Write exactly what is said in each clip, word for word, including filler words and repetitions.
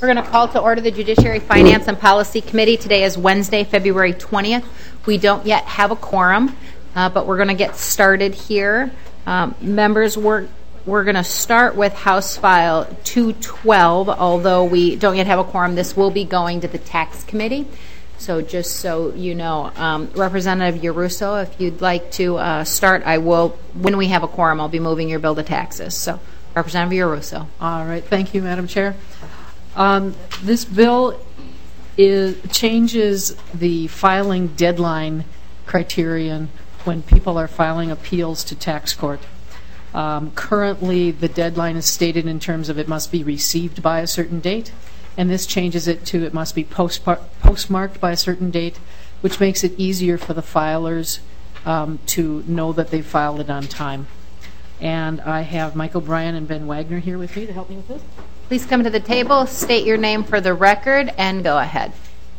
We're going to call to order the Judiciary, Finance, and Policy Committee. Today is Wednesday, February twentieth. We don't yet have a quorum, uh, but we're going to get started here. Um, members, we're, we're going to start with House File two twelve. Although we don't yet have a quorum, this will be going to the Tax Committee. So just so you know, um, Representative Yaruso, if you'd like to uh, start, I will, when we have a quorum, I'll be moving your bill to taxes. So, Representative Yaruso. All right. Thank you, Madam Chair. Um, this bill is, changes the filing deadline criterion when people are filing appeals to tax court. Um, currently, the deadline is stated in terms of it must be received by a certain date, and this changes it to it must be postpar- postmarked by a certain date, which makes it easier for the filers um, to know that they filed it on time. And I have Mike O'Brien and Ben Wagner here with me to help me with this. Please come to the table, state your name for the record, and go ahead.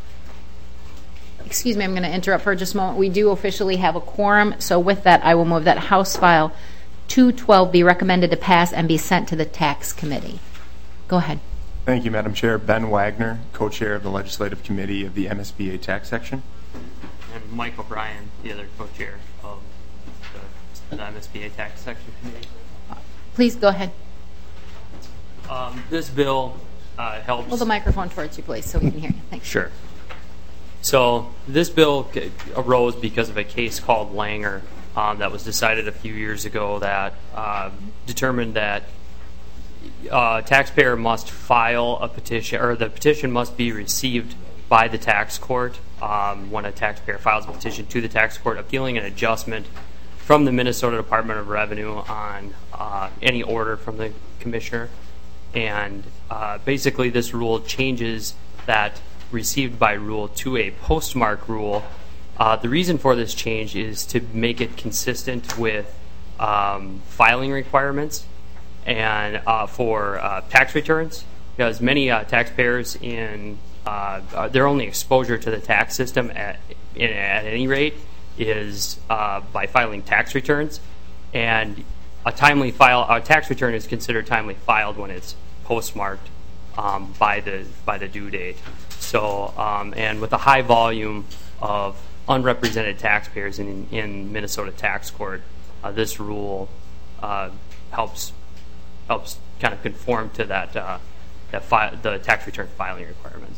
Excuse me, I'm going to interrupt for just a moment. We do officially have a quorum, so with that, I will move that House File two twelve be recommended to pass and be sent to the Tax Committee. Go ahead. Thank you, Madam Chair. Ben Wagner, co-chair of the Legislative Committee of the M S B A Tax Section. And Mike O'Brien, the other co-chair of the, the M S B A Tax Section Committee. Please go ahead. Um, this bill uh, helps... Hold the microphone towards you, please, so we can hear you. Thanks. Sure. So this bill arose because of a case called Langer um, that was decided a few years ago that uh, determined that uh, a taxpayer must file a petition, or the petition must be received by the tax court um, when a taxpayer files a petition to the tax court appealing an adjustment from the Minnesota Department of Revenue on uh, any order from the commissioner. And uh, basically this rule changes that received by rule to a postmark rule. Uh, the reason for this change is to make it consistent with um, filing requirements and uh, for uh, tax returns, because many uh, taxpayers in uh, their only exposure to the tax system at, in, at any rate is uh, by filing tax returns, and a timely file a tax return is considered timely filed when it's postmarked um, by the by the due date. So, um, and with a high volume of unrepresented taxpayers in in Minnesota tax court, uh, this rule uh, helps helps kind of conform to that uh, that fi- the tax return filing requirements.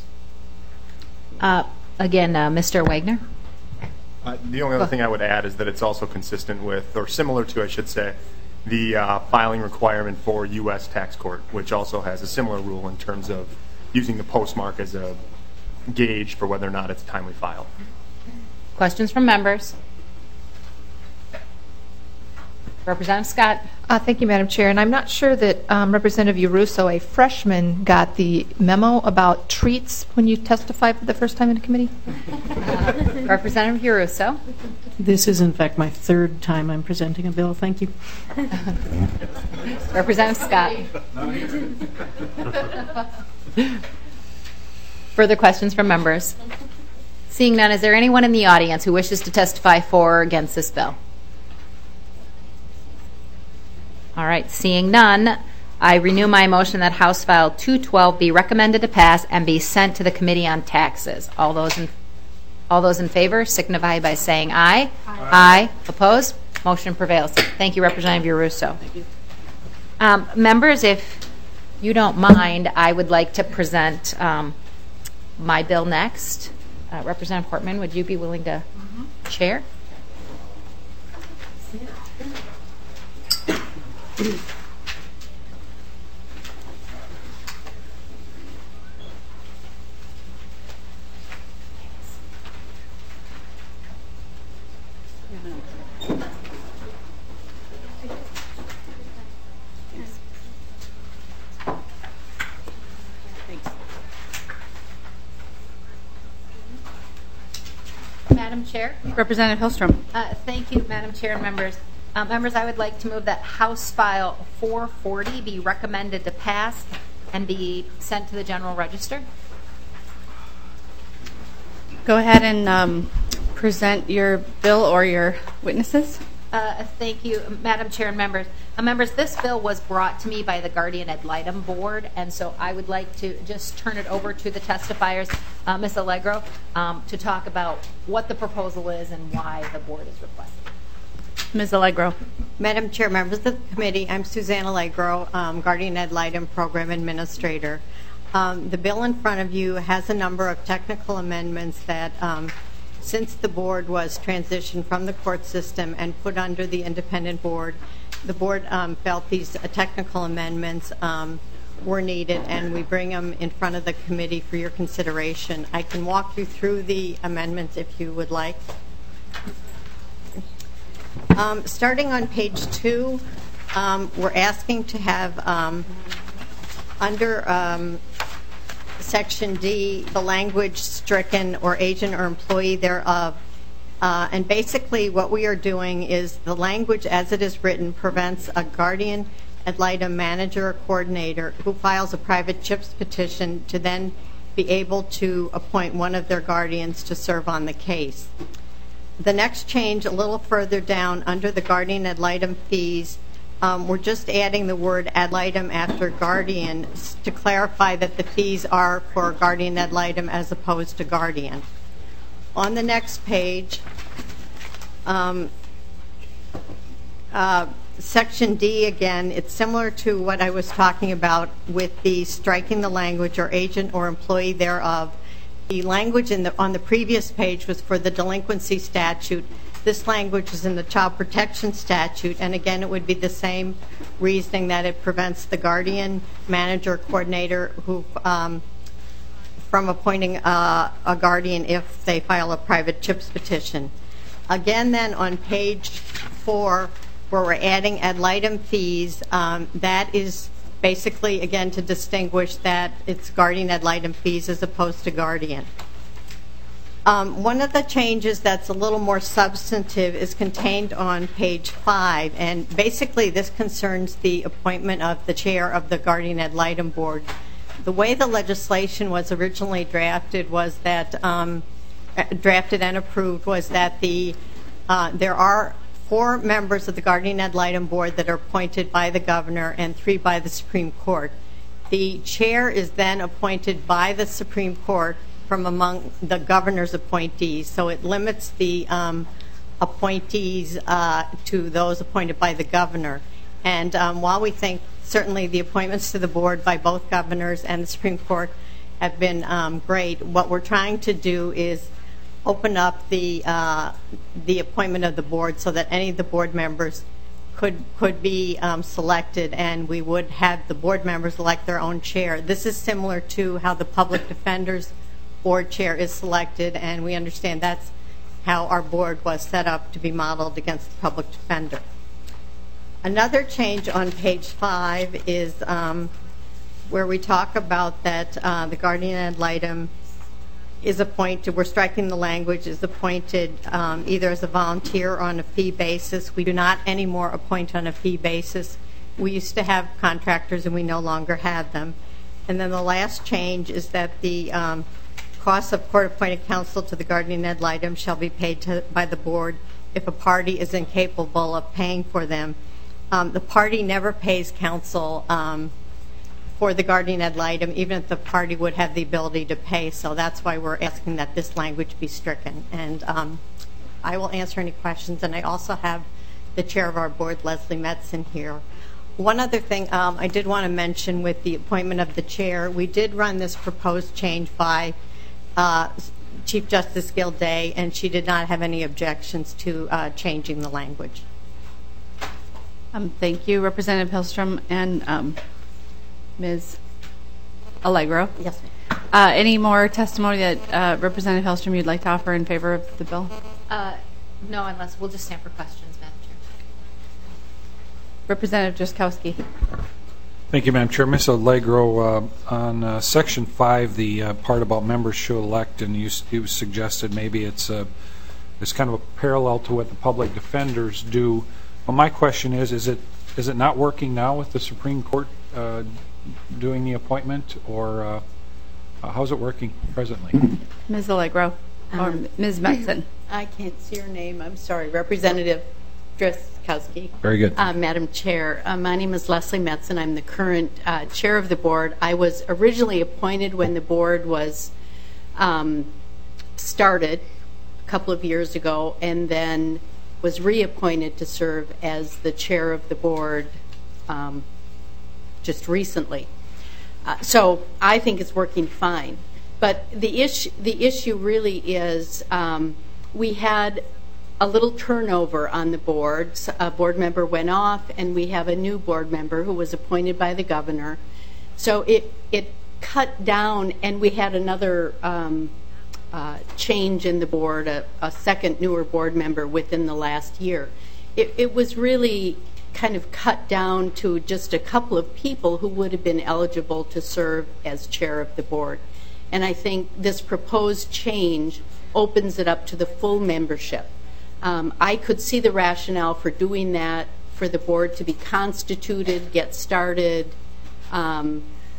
Uh, again, uh, Mister Wagner. Uh, the only other thing I would add is that it's also consistent with, or similar to, I should say, the uh, filing requirement for U S tax court, which also has a similar rule in terms of using the postmark as a gauge for whether or not it's timely filed. Questions from members? Representative Scott. Uh, thank you, Madam Chair. And I'm not sure that um, Representative Yaruso, a freshman, got the memo about treats when you testify for the first time in a committee. Uh, Representative Yaruso. This is, in fact, my third time I'm presenting a bill. Thank you. Representative Scott. Further questions from members? Seeing none, is there anyone in the audience who wishes to testify for or against this bill? All right, seeing none, I renew my motion that House File two twelve be recommended to pass and be sent to the Committee on Taxes. All those in, all those in favor signify by saying aye. Aye. Aye. Opposed? Motion prevails. Thank you, Representative Yaruso. Thank you. Um, members, if you don't mind, I would like to present um, my bill next. Uh, Representative Portman, would you be willing to mm-hmm. chair? Madam Chair. Representative Hillstrom. Uh, thank you, Madam Chair and members. Uh, members, I would like to move that House File four forty be recommended to pass and be sent to the General Register. Go ahead and um, present your bill or your witnesses. Uh, thank you, Madam Chair and members. Uh, members, this bill was brought to me by the Guardian Ad Litem Board, and so I would like to just turn it over to the testifiers, uh, Miz Allegro, um, to talk about what the proposal is and why the board is requesting. Miz Allegro. Madam Chair, members of the committee, I'm Suzanne Allegro, um, Guardian Ad Litem Program Administrator. Um, the bill in front of you has a number of technical amendments that, um, since the board was transitioned from the court system and put under the independent board, the board um, felt these uh, technical amendments um, were needed, and we bring them in front of the committee for your consideration. I can walk you through the amendments if you would like. Um, starting on page two, um, we're asking to have um, under um, section D the language stricken or agent or employee thereof. Uh, and basically what we are doing is the language as it is written prevents a guardian ad litem manager or coordinator who files a private CHIPS petition to then be able to appoint one of their guardians to serve on the case. The next change a little further down under the guardian ad litem fees, um, we're just adding the word ad litem after guardian to clarify that the fees are for guardian ad litem as opposed to guardian. On the next page, um, uh, section D again, it's similar to what I was talking about with the striking the language or agent or employee thereof. The language in the, on the previous page was for the delinquency statute. This language is in the child protection statute, and again it would be the same reasoning that it prevents the guardian, manager, coordinator who um, from appointing uh, a guardian if they file a private CHIPS petition. Again then on page four, where we're adding ad litem fees, um, that is basically again to distinguish that it's guardian ad litem fees as opposed to guardian. Um, one of the changes that's a little more substantive is contained on page five, and basically this concerns the appointment of the chair of the Guardian Ad Litem Board. The way the legislation was originally drafted was that, um, drafted and approved was that the uh, there are four members of the Guardian Ad Litem Board that are appointed by the governor and three by the Supreme Court. The chair is then appointed by the Supreme Court from among the governor's appointees, so it limits the um, appointees uh, to those appointed by the governor. And um, while we think certainly the appointments to the board by both governors and the Supreme Court have been um, great, what we're trying to do is open up the uh, the appointment of the board so that any of the board members could could be um, selected, and we would have the board members elect their own chair. This is similar to how the public defender's board chair is selected, and we understand that's how our board was set up to be modeled against the public defender. Another change on page five is um, where we talk about that uh, the guardian ad litem is appointed, we're striking the language, is appointed um, either as a volunteer or on a fee basis. We do not anymore appoint on a fee basis. We used to have contractors and we no longer have them. And then the last change is that the um, costs of court-appointed counsel to the guardian ad litem shall be paid to, by the board if a party is incapable of paying for them. Um, the party never pays counsel um, for the guardian ad litem, even if the party would have the ability to pay. So that's why we're asking that this language be stricken. And um, I will answer any questions. And I also have the chair of our board, Leslie Metzen, here. One other thing um, I did want to mention with the appointment of the chair, we did run this proposed change by uh, Chief Justice Gilday, and she did not have any objections to uh, changing the language. Um, thank you, Representative Hillstrom and um, Miz Allegro. Yes, ma'am. Uh, any more testimony that uh, Representative Hillstrom you'd like to offer in favor of the bill? Uh, no, unless we'll just stand for questions, Madam Chair. Representative Jaskowski. Thank you, Madam Chair. Miz Allegro, uh, on uh, Section five, the uh, part about members should elect, and you, you suggested maybe it's, uh, it's kind of a parallel to what the public defenders do. Well, my question is, is it is it not working now with the Supreme Court uh, doing the appointment, or uh, uh, how's it working presently? Miz Allegro, or Um, Miz Metzen. I can't see your name. I'm sorry. Representative Driscowski. Very good. Uh, Madam Chair, uh, my name is Leslie Metz, and I'm the current uh, chair of the board. I was originally appointed when the board was um, started a couple of years ago, and then was reappointed to serve as the chair of the board um, just recently. Uh, so I think it's working fine. But the issue, the issue really is um, we had a little turnover on the board. A board member went off, and we have a new board member who was appointed by the governor. So it it cut down, and we had another um, uh, change in the board, a, a second newer board member within the last year. It, it was really kind of cut down to just a couple of people who would have been eligible to serve as chair of the board. And I think this proposed change opens it up to the full membership. Um, I could see the rationale for doing that, for the board to be constituted, get started, um,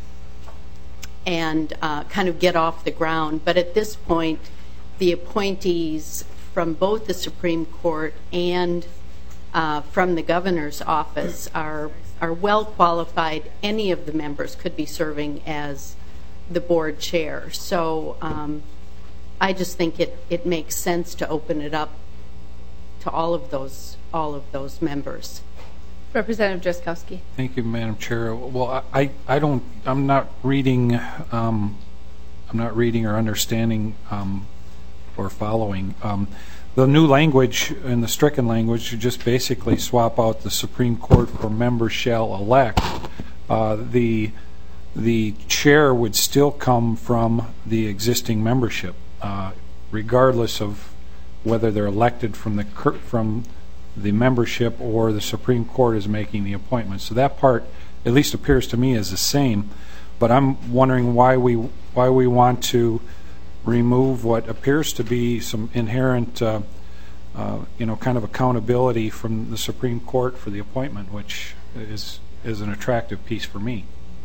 and uh, kind of get off the ground. But at this point, the appointees from both the Supreme Court and uh, from the governor's office are are well qualified. Any of the members could be serving as the board chair. So um, I just think it, it makes sense to open it up to all of those all of those members. Representative Driscowski. Thank you, Madam Chair. Well, I, I don't, I'm not reading, um, I'm not reading or understanding um, or following. Um, the new language in the stricken language, you just basically swap out the Supreme Court for members shall elect. Uh, the the chair would still come from the existing membership, uh, regardless of whether they're elected from the from the membership or the Supreme Court is making the appointment. So that part, at least appears to me, is the same. But I'm wondering why we why we want to remove what appears to be some inherent, uh, uh, you know, kind of accountability from the Supreme Court for the appointment, which is is an attractive piece for me.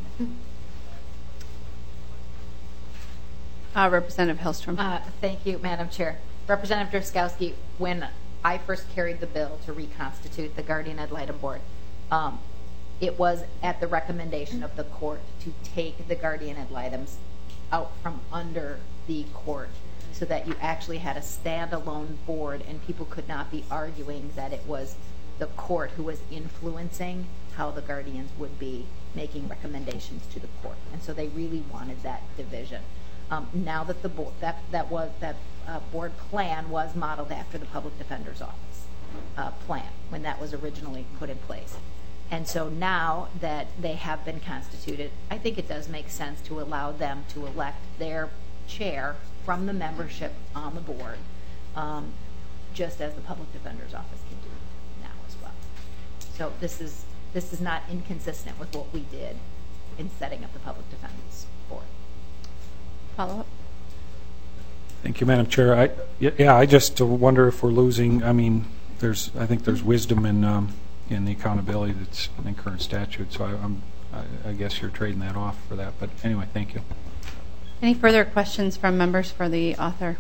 Uh, Representative Hellstrom. Uh, thank you, Madam Chair. Representative Driscowski, when I first carried the bill to reconstitute the Guardian Ad Litem Board, um, it was at the recommendation of the court to take the Guardian Ad Litems out from under the court so that you actually had a standalone board and people could not be arguing that it was the court who was influencing how the guardians would be making recommendations to the court. And so they really wanted that division. Um, now that the board that that was that uh, board plan was modeled after the Public Defender's Office uh, plan when that was originally put in place, and so now that they have been constituted, I think it does make sense to allow them to elect their chair from the membership on the board, um, just as the Public Defender's Office can do now as well. So this is this is not inconsistent with what we did in setting up the Public Defender's Board. Follow up. Thank you, Madam Chair. I, yeah, I just wonder if we're losing. I mean, there's. I think there's wisdom in um, in the accountability that's in current statute. So I, I'm. I, I guess you're trading that off for that. But anyway, thank you. Any further questions from members for the author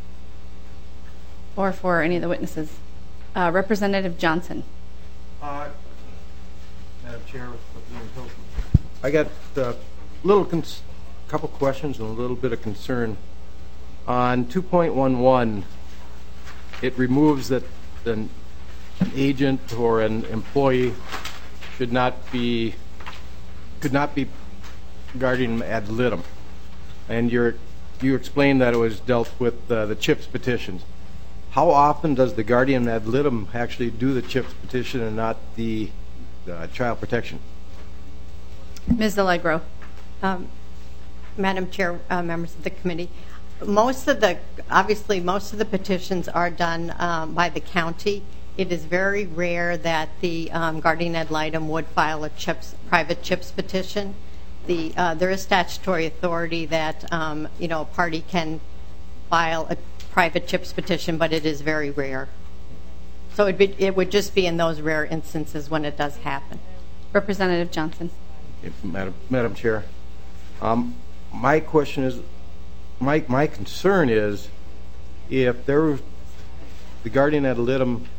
or for any of the witnesses? Uh, Representative Johnson. Uh, Madam Chair, I got a little cons couple questions and a little bit of concern. On two point one one, it removes that an agent or an employee should not be could not be guardian ad litem, and you're you explained that it was dealt with uh, the CHIPS petitions. How often does the guardian ad litem actually do the CHIPS petition and not the uh, child protection? Miz Allegro. Um, Madam Chair, uh, members of the committee, most of the, obviously most of the petitions are done um, by the county. It is very rare that the um, guardian ad litem would file a CHIPS, private CHIPS petition. The, uh, there is statutory authority that um, you know, a party can file a private CHIPS petition, but it is very rare. So it'd be, it would just be in those rare instances when it does happen. Representative Johnson. If, Madam, Madam Chair, um, my question is, my, my concern is if there, the guardian ad litem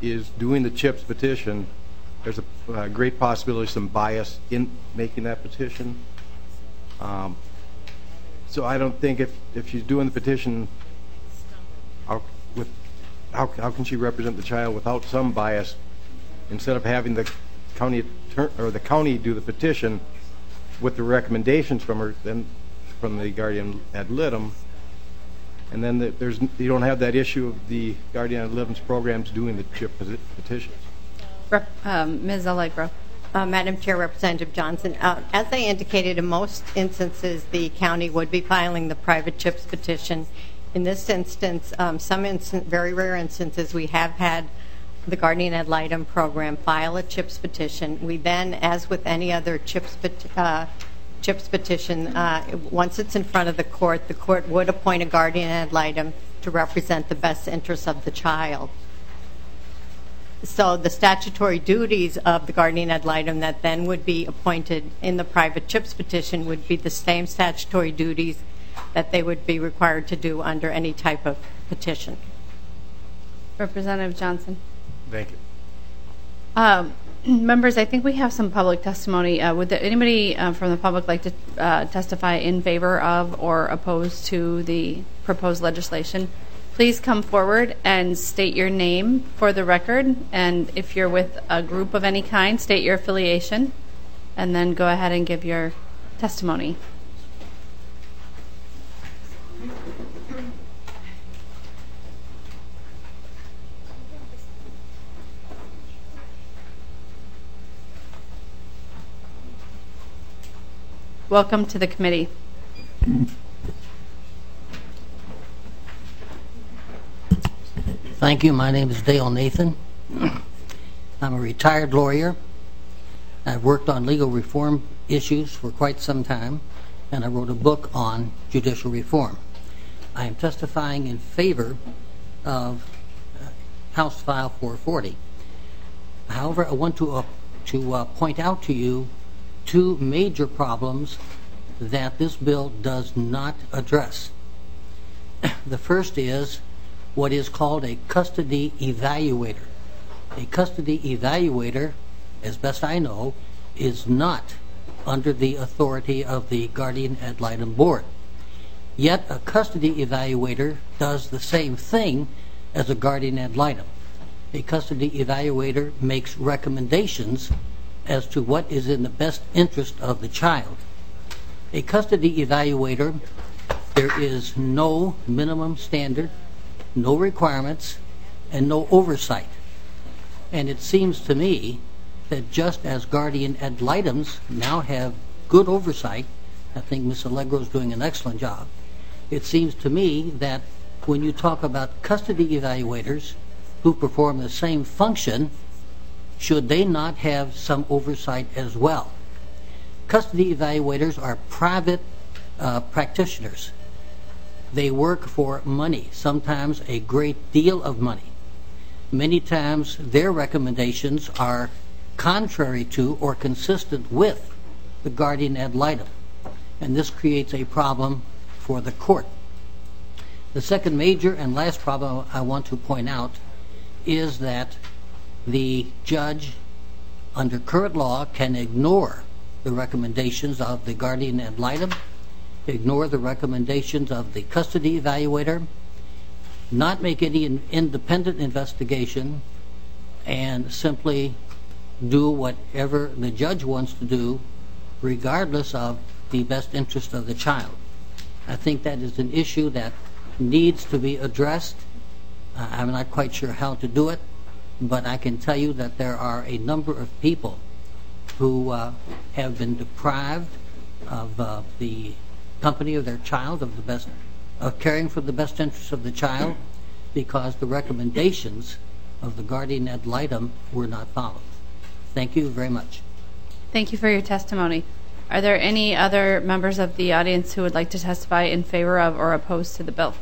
is doing the CHIPS petition, there's a uh, great possibility of some bias in making that petition. Um, so I don't think if, if she's doing the petition, how, with, how, how can she represent the child without some bias? Instead of having the county or the county do the petition with the recommendations from her, then from the guardian ad litem, and then the, there's you don't have that issue of the guardian ad litem's programs doing the CHIP petitions. Rep, um, Miz Allegro. Uh, Madam Chair, Representative Johnson, uh, as I indicated, in most instances the county would be filing the private CHIPS petition. In this instance, um, some instant, very rare instances, we have had the guardian ad litem program file a CHIPS petition. We then, as with any other CHIPS, uh, CHIPS petition, uh, once it's in front of the court, the court would appoint a guardian ad litem to represent the best interests of the child. So the statutory duties of the guardian ad litem that then would be appointed in the private CHIPS petition would be the same statutory duties that they would be required to do under any type of petition. Representative Johnson. Thank you. Um, members, I think we have some public testimony. Uh, would there, anybody uh, from the public like to uh, testify in favor of or opposed to the proposed legislation? Please come forward and state your name for the record, and if you're with a group of any kind, state your affiliation, and then go ahead and give your testimony. Welcome to the committee. Thank you. My name is Dale Nathan. I'm a retired lawyer. I've worked on legal reform issues for quite some time, and I wrote a book on judicial reform. I am testifying in favor of uh, House File four forty. However, I want to, uh, to uh, point out to you two major problems that this bill does not address. The first is what is called a custody evaluator. A custody evaluator, as best I know, is not under the authority of the guardian ad litem board. Yet a custody evaluator does the same thing as a guardian ad litem. A custody evaluator makes recommendations as to what is in the best interest of the child. A custody evaluator, there is no minimum standard, no requirements, and no oversight. And it seems to me that just as guardian ad litems now have good oversight, I think Miz Allegro is doing an excellent job, it seems to me that when you talk about custody evaluators who perform the same function, should they not have some oversight as well? Custody evaluators are private uh, practitioners. They work for money, sometimes a great deal of money. Many times their recommendations are contrary to or consistent with the guardian ad litem, and this creates a problem for the court. The second major and last problem I want to point out is that the judge, under current law, can ignore the recommendations of the guardian ad litem, ignore the recommendations of the custody evaluator, not make any in independent investigation, and simply do whatever the judge wants to do, regardless of the best interest of the child. I think that is an issue that needs to be addressed. Uh, I'm not quite sure how to do it, but I can tell you that there are a number of people who uh, have been deprived of uh, the company of their child, of the best, of caring for the best interests of the child, because the recommendations of the guardian ad litem were not followed. Thank you very much. Thank you for your testimony. Are there any other members of the audience who would like to testify in favor of or opposed to the bill?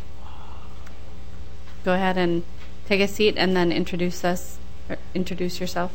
Go ahead and take a seat and then introduce us, or introduce yourself.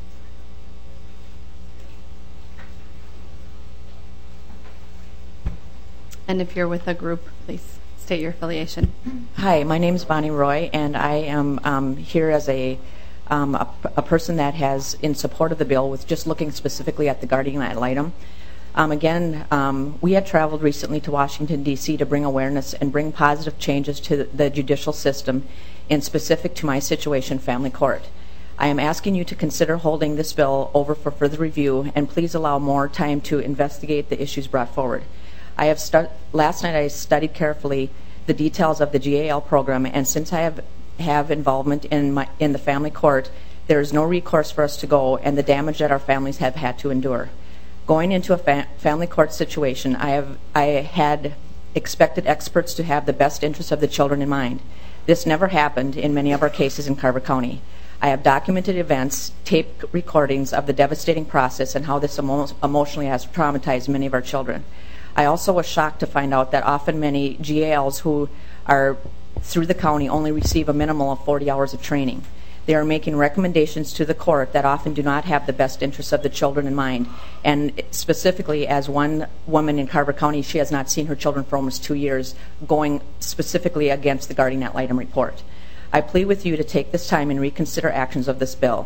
And if you're with a group, please state your affiliation. Hi, my name is Bonnie Roy, and I am um, here as a um, a, a person that has in support of the bill was just looking specifically at the guardian ad litem. Um, again, um, we had traveled recently to Washington, D C to bring awareness and bring positive changes to the, the judicial system, and specific to my situation, family court. I am asking you to consider holding this bill over for further review, and please allow more time to investigate the issues brought forward. I have stu- last night I studied carefully the details of the G A L program, and since I have have involvement in my in the family court, there is no recourse for us to go, and the damage that our families have had to endure. Going into a fa- family court situation, I have I had expected experts to have the best interests of the children in mind. This never happened in many of our cases in Carver County. I have documented events, taped recordings of the devastating process and how this emo- emotionally has traumatized many of our children. I also was shocked to find out that often many G A Ls who are through the county only receive a minimal of forty hours of training. They are making recommendations to the court that often do not have the best interests of the children in mind. And specifically, as one woman in Carver County, she has not seen her children for almost two years, going specifically against the guardian ad litem report. I plead with you to take this time and reconsider actions of this bill.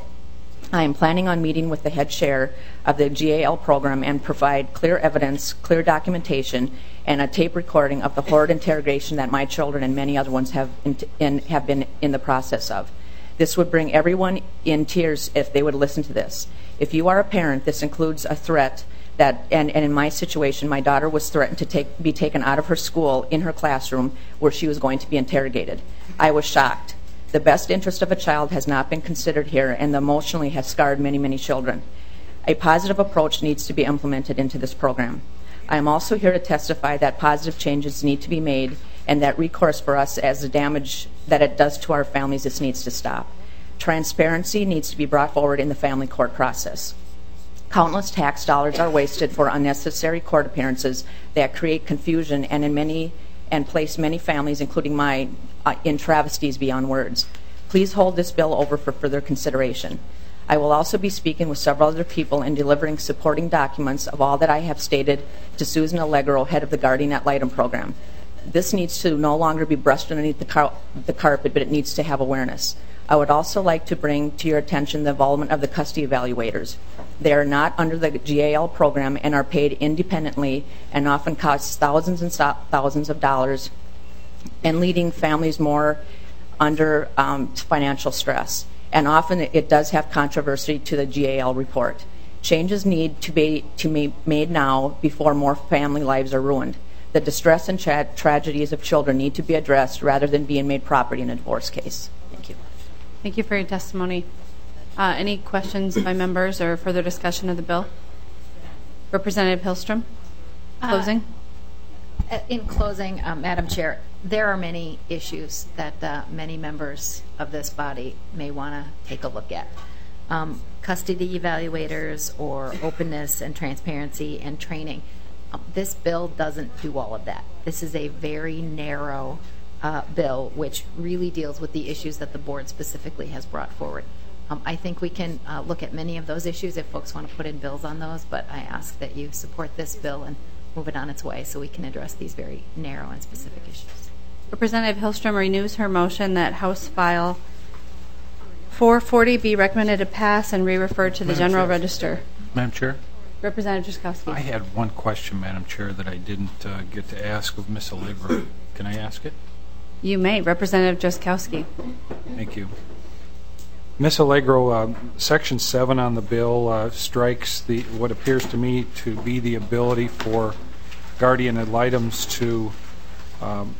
I am planning on meeting with the head chair of the G A L program and provide clear evidence, clear documentation, and a tape recording of the horrid interrogation that my children and many other ones have, in, in, have been in the process of. This would bring everyone in tears if they would listen to this. If you are a parent, this includes a threat that, and, and in my situation, my daughter was threatened to take, be taken out of her school in her classroom where she was going to be interrogated. I was shocked. The best interest of a child has not been considered here, and emotionally has scarred many, many children. A positive approach needs to be implemented into this program. I am also here to testify that positive changes need to be made, and that recourse for us as the damage that it does to our families, this needs to stop. Transparency needs to be brought forward in the family court process. Countless tax dollars are wasted for unnecessary court appearances that create confusion and in many and place many families, including mine, uh, in travesties beyond words. Please hold this bill over for further consideration. I will also be speaking with several other people and delivering supporting documents of all that I have stated to Susan Allegro, head of the Guardian ad litem program. This needs to no longer be brushed underneath the, car- the carpet, but it needs to have awareness. I would also like to bring to your attention the involvement of the custody evaluators. They are not under the G A L program and are paid independently and often cost thousands and thousands of dollars, and leading families more under um, financial stress. And often it does have controversy to the G A L report. Changes need to be to be made now before more family lives are ruined. The distress and tra- tragedies of children need to be addressed rather than being made property in a divorce case. Thank you. Thank you for your testimony. Uh, any questions by members or further discussion of the bill? Representative Hillstrom, closing. Uh, in closing, uh, Madam Chair, there are many issues that uh, many members of this body may want to take a look at. Um, custody evaluators, or openness and transparency and training. Um, this bill doesn't do all of that. This is a very narrow uh, bill which really deals with the issues that the board specifically has brought forward. Um, I think we can uh, look at many of those issues if folks want to put in bills on those, but I ask that you support this bill and move it on its way so we can address these very narrow and specific issues. Representative Hillstrom renews her motion that House File four forty be recommended to pass and re-referred to the Madam General Chair. Register. Madam Chair? Representative Jaskowski. I had one question, Madam Chair, that I didn't uh, get to ask of Miz Allegro. Can I ask it? You may. Representative Jaskowski. Thank you. Miz Allegro, uh, Section seven on the bill uh, strikes the what appears to me to be the ability for guardian ad litems to um,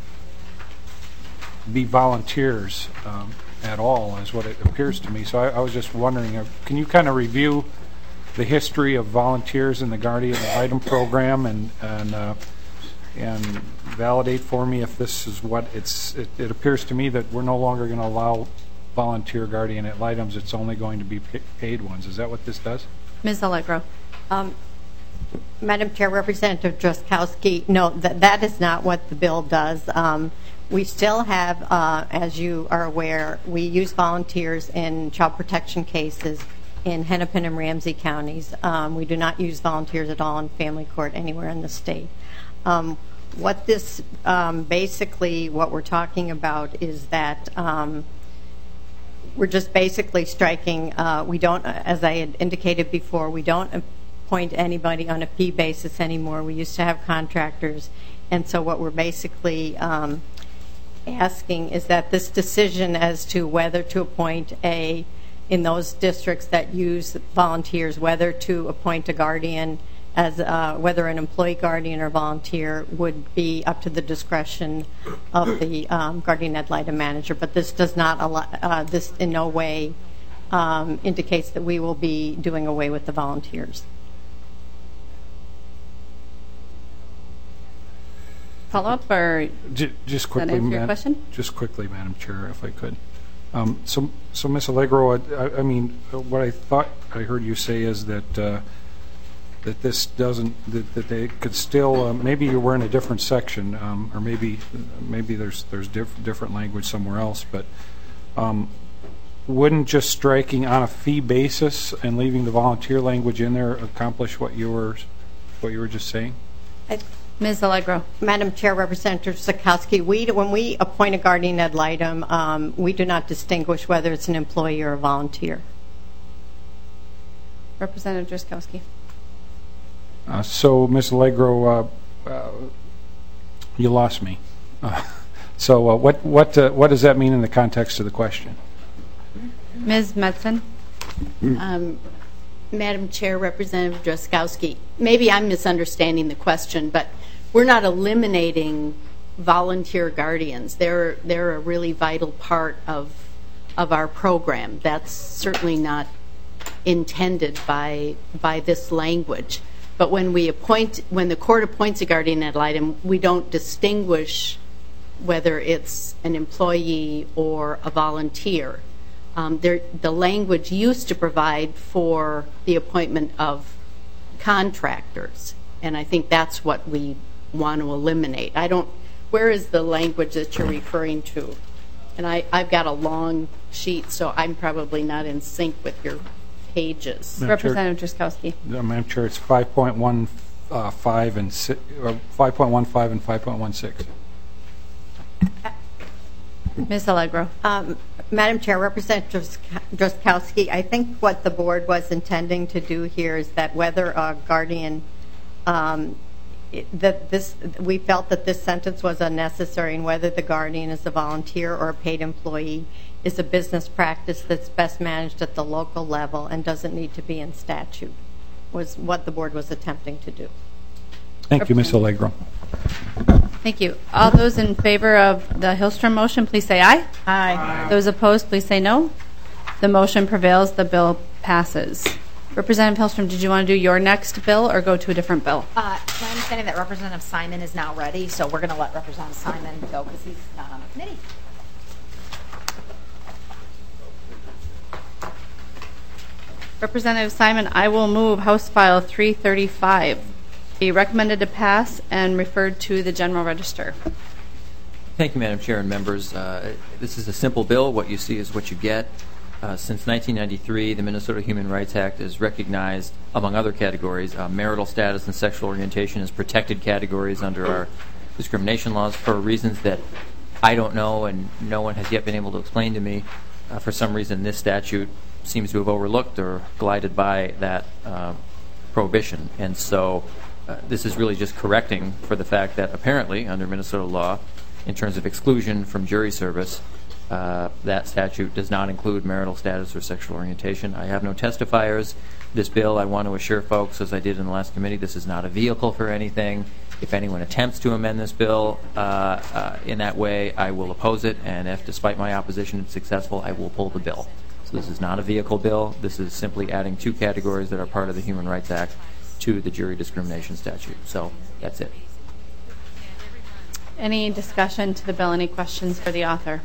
be volunteers um, at all, is what it appears to me. So I, I was just wondering, uh, can you kind of review the history of volunteers in the guardian ad litem program and and uh, and validate for me if this is what it's. It, it appears to me that we're no longer going to allow volunteer guardian ad litems. It's only going to be paid ones. Is that what this does? Miz Allegro. Um, Madam Chair, Representative Jaskowski, no, that, that is not what the bill does. Um, we still have, uh, as you are aware, we use volunteers in child protection cases in Hennepin and Ramsey counties. Um, we do not use volunteers at all in family court anywhere in the state. Um, what this, um, basically, what we're talking about is that um, we're just basically striking, uh, we don't, as I had indicated before, we don't appoint anybody on a fee basis anymore. We used to have contractors. And so what we're basically um, asking is that this decision as to whether to appoint a, in those districts that use volunteers, whether to appoint a guardian as uh, whether an employee guardian or volunteer would be up to the discretion of the um, guardian ad litem manager. But this does not allow, uh, this in no way um, indicates that we will be doing away with the volunteers. Follow up or J- just quickly, that answer your Mad- question? Just quickly, Madam Chair, if I could. Um, so, so Miz Allegro, I, I mean, what I thought I heard you say is that uh, that this doesn't, that, that they could still, uh, maybe you were in a different section, um, or maybe maybe there's there's diff- different language somewhere else, but um, wouldn't just striking on a fee basis and leaving the volunteer language in there accomplish what you were what you were just saying? I, Miz Allegro. Madam Chair, Representative Zakowski, we, when we appoint a guardian ad litem, um, we do not distinguish whether it's an employee or a volunteer. Representative Drazkowski. Uh, so, Miz Allegro, uh, uh, you lost me. Uh, so, uh, what what uh, what does that mean in the context of the question? Miz Metzen. Um, Madam Chair, Representative Drazkowski, maybe I'm misunderstanding the question, but we're not eliminating volunteer guardians. They're they're a really vital part of of our program. That's certainly not intended by by this language. But when we appoint, when the court appoints a guardian ad litem, we don't distinguish whether it's an employee or a volunteer. Um, there, the language used to provide for the appointment of contractors, and I think that's what we want to eliminate. I don't. Where is the language that you're referring to? And I, I've got a long sheet, so I'm probably not in sync with your pages. Madam Representative Drazkowski. Uh, Madam Chair, it's five point one five and si- uh, five point one five and five point one six. Miz Allegro. Um, Madam Chair, Representative Drazkowski, I think what the board was intending to do here is that whether a guardian, um, it, that this, we felt that this sentence was unnecessary, and whether the guardian is a volunteer or a paid employee is a business practice that's best managed at the local level and doesn't need to be in statute, was what the board was attempting to do. Thank you, Miz Allegro. Thank you. All those in favor of the Hillstrom motion, please say aye. Aye. Those opposed, please say no. The motion prevails. The bill passes. Representative Hillstrom, did you want to do your next bill or go to a different bill? Uh, my understanding that Representative Simon is now ready, so we're going to let Representative Simon go because he's not on the committee. Representative Simon, I will move House File three thirty-five. Be recommended to pass and referred to the General Register. Thank you, Madam Chair and members. Uh, this is a simple bill. What you see is what you get. Uh, since nineteen ninety-three, the Minnesota Human Rights Act has recognized, among other categories, uh, marital status and sexual orientation as protected categories under our discrimination laws for reasons that I don't know and no one has yet been able to explain to me. Uh, for some reason, this statute seems to have overlooked or glided by that uh, prohibition. And so uh, this is really just correcting for the fact that apparently, under Minnesota law, in terms of exclusion from jury service, uh, that statute does not include marital status or sexual orientation. I have no testifiers. This bill, I want to assure folks, as I did in the last committee, this is not a vehicle for anything. If anyone attempts to amend this bill uh, uh, in that way, I will oppose it, and if, despite my opposition, it's successful, I will pull the bill. So this is not a vehicle bill. This is simply adding two categories that are part of the Human Rights Act to the jury discrimination statute. So that's it. Any discussion to the bill? Any questions for the author?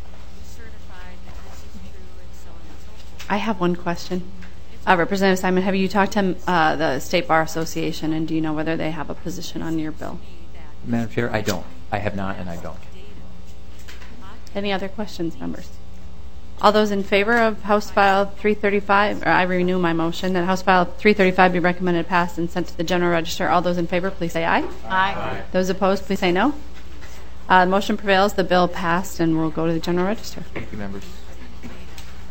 I have one question. Uh, Representative Simon, have you talked to uh, the State Bar Association, and do you know whether they have a position on your bill? Madam Chair, I don't. I have not, and I don't. Any other questions, members? All those in favor of House File three thirty-five, or I renew my motion that House File three thirty-five be recommended passed and sent to the General Register. All those in favor, please say aye. Aye. Aye. Those opposed, please say no. Uh, the motion prevails. The bill passed and will go to the General Register. Thank you, members.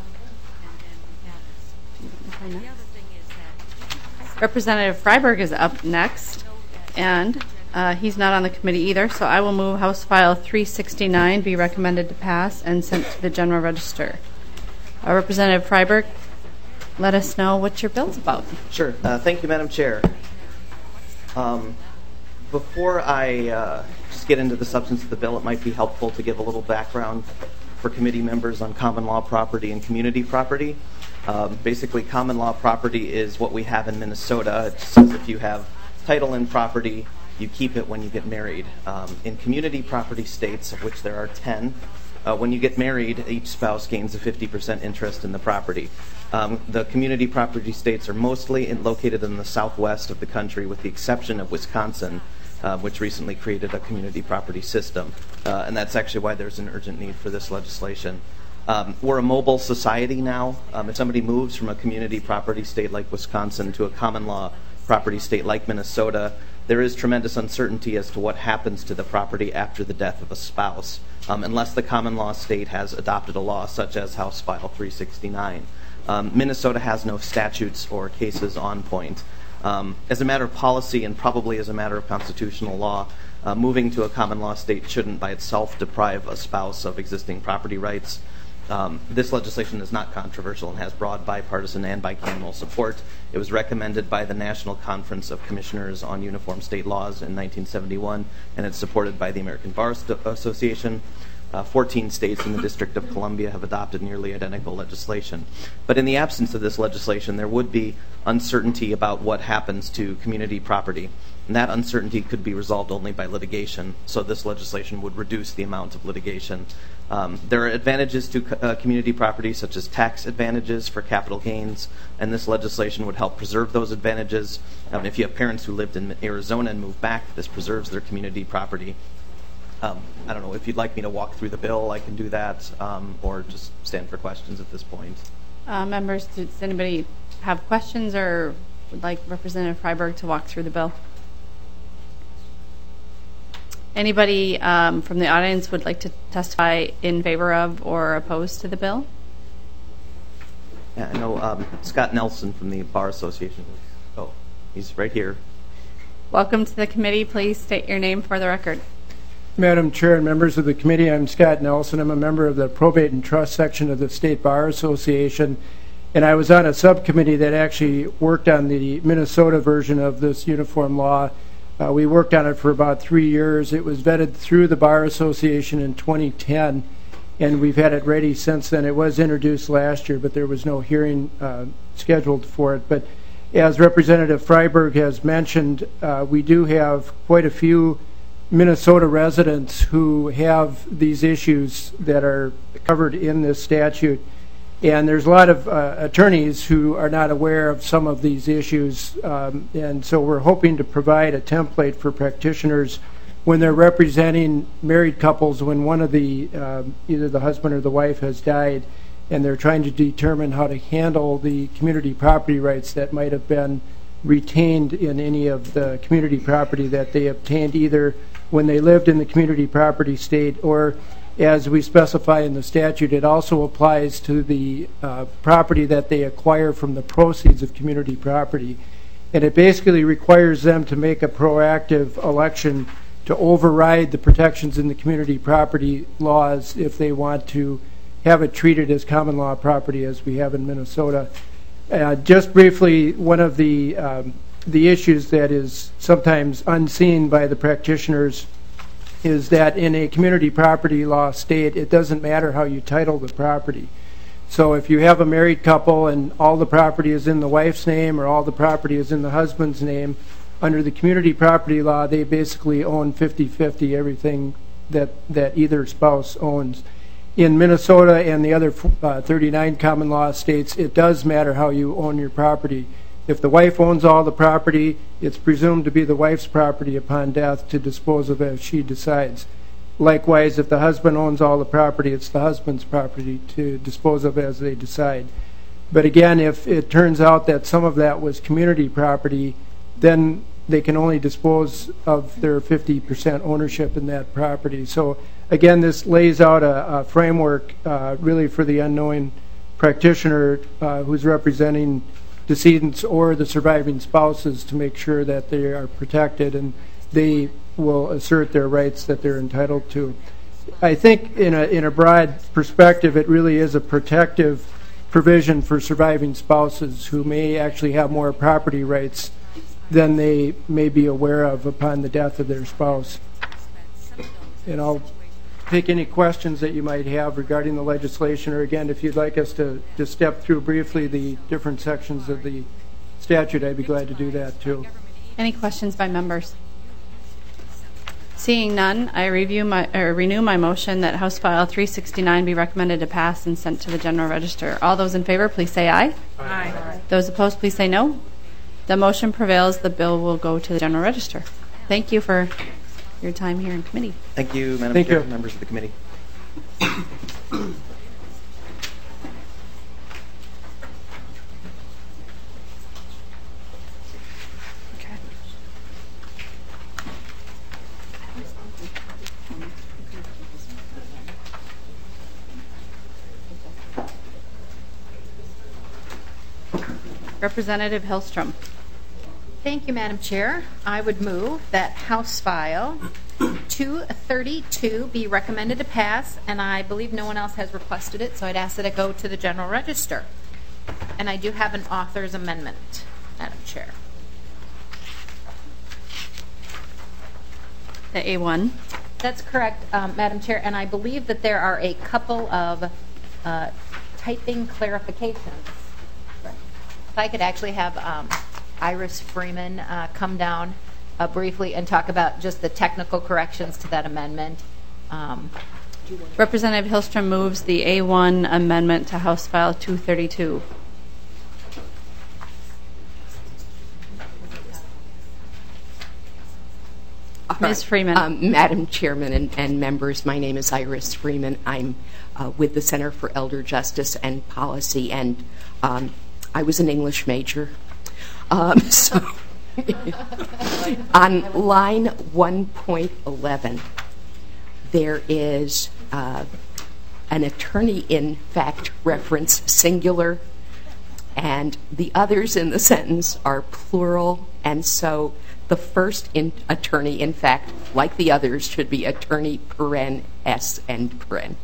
Representative Freiberg is up next, and uh, he's not on the committee either, so I will move House File three sixty-nine be recommended to pass and sent to the General Register. Uh, Representative Freiberg, let us know what your bill's about. Sure. Uh, thank you, Madam Chair. Um, before I uh, just get into the substance of the bill, it might be helpful to give a little background for committee members on common law property and community property. Um, basically, common law property is what we have in Minnesota. It says if you have title in property, you keep it when you get married. Um, in community property states, of which there are ten, uh, when you get married, each spouse gains a fifty percent interest in the property. Um, the community property states are mostly in, located in the southwest of the country, with the exception of Wisconsin, uh, which recently created a community property system. Uh, and that's actually why there's an urgent need for this legislation. Um, we're a mobile society now. Um, if somebody moves from a community property state like Wisconsin to a common law property state like Minnesota, there is tremendous uncertainty as to what happens to the property after the death of a spouse, um, unless the common law state has adopted a law such as House File three sixty-nine. Um, Minnesota has no statutes or cases on point. Um, as a matter of policy and probably as a matter of constitutional law, uh, moving to a common law state shouldn't by itself deprive a spouse of existing property rights. Um, this legislation is not controversial and has broad bipartisan and bicameral support. It was recommended by the National Conference of Commissioners on Uniform State Laws in nineteen seventy-one, and it's supported by the American Bar Association. Uh, fourteen states in the District of Columbia have adopted nearly identical legislation. But in the absence of this legislation, there would be uncertainty about what happens to community property. And that uncertainty could be resolved only by litigation, so this legislation would reduce the amount of litigation. Um, there are advantages to co- uh, community property, such as tax advantages for capital gains, and this legislation would help preserve those advantages. Um, if you have parents who lived in Arizona and moved back, this preserves their community property. Um, I don't know, if you'd like me to walk through the bill, I can do that, um, or just stand for questions at this point. Uh, members, does anybody have questions or would like Representative Freiberg to walk through the bill? Anybody um, from the audience would like to testify in favor of or opposed to the bill? Yeah, I know um, Scott Nelson from the Bar Association. Oh, he's right here. Welcome to the committee. Please state your name for the record. Madam Chair and members of the committee, I'm Scott Nelson. I'm a member of the Probate and Trust section of the State Bar Association, and I was on a subcommittee that actually worked on the Minnesota version of this uniform law. Uh, we worked on it for about three years. It was vetted through the Bar Association in twenty ten, and we've had it ready since then. It was introduced last year, but there was no hearing uh, scheduled for it. But as Representative Freiberg has mentioned, uh, we do have quite a few Minnesota residents who have these issues that are covered in this statute. And there's a lot of uh, attorneys who are not aware of some of these issues, um, and so we're hoping to provide a template for practitioners when they're representing married couples when one of the, uh, either the husband or the wife has died, and they're trying to determine how to handle the community property rights that might have been retained in any of the community property that they obtained either when they lived in the community property state, or as we specify in the statute, it also applies to the uh, property that they acquire from the proceeds of community property. And it basically requires them to make a proactive election to override the protections in the community property laws if they want to have it treated as common law property as we have in Minnesota. Uh, just briefly, one of the um, the issues that is sometimes unseen by the practitioners is that in a community property law state, it doesn't matter how you title the property. So if you have a married couple and all the property is in the wife's name or all the property is in the husband's name, under the community property law, they basically own fifty fifty everything that, that either spouse owns. In Minnesota and the other uh, thirty-nine common law states, it does matter how you own your property. If the wife owns all the property, it's presumed to be the wife's property upon death to dispose of as she decides. Likewise, if the husband owns all the property, it's the husband's property to dispose of as they decide. But again, if it turns out that some of that was community property, then they can only dispose of their fifty percent ownership in that property. So again, this lays out a, a framework uh, really for the unknowing practitioner uh, who's representing decedents or the surviving spouses to make sure that they are protected and they will assert their rights that they're entitled to. I think in a, in a broad perspective, it really is a protective provision for surviving spouses who may actually have more property rights than they may be aware of upon the death of their spouse. And I'll take any questions that you might have regarding the legislation, or again, if you'd like us to just step through briefly the different sections of the statute, I'd be glad to do that too. Any questions by members? Seeing none, I review my, or renew my motion that House File three sixty-nine be recommended to pass and sent to the General Register. All those in favor, please say aye. Aye. Aye. Those opposed, please say no. The motion prevails. The bill will go to the General Register. Thank you for your time here in committee. Thank you, Madam Thank Chair, you. members of the committee. Representative Hillstrom. Thank you, Madam Chair. I would move that House File two thirty-two be recommended to pass, and I believe no one else has requested it, so I'd ask that it go to the General Register. And I do have an author's amendment, Madam Chair. The A one. That's correct, um, Madam Chair, and I believe that there are a couple of uh, typing clarifications. If I could actually have um, Iris Freeman uh, come down uh, briefly and talk about just the technical corrections to that amendment. Um, Representative Hillstrom moves the A one amendment to House File two thirty-two. Miz Freeman. Um, Madam Chairman and, and members, my name is Iris Freeman. I'm uh, with the Center for Elder Justice and Policy, and um, I was an English major. Um, so on line one point eleven, there is uh, an attorney-in-fact reference singular, and the others in the sentence are plural, and so the first in attorney, in fact, like the others, should be attorney paren s and paren.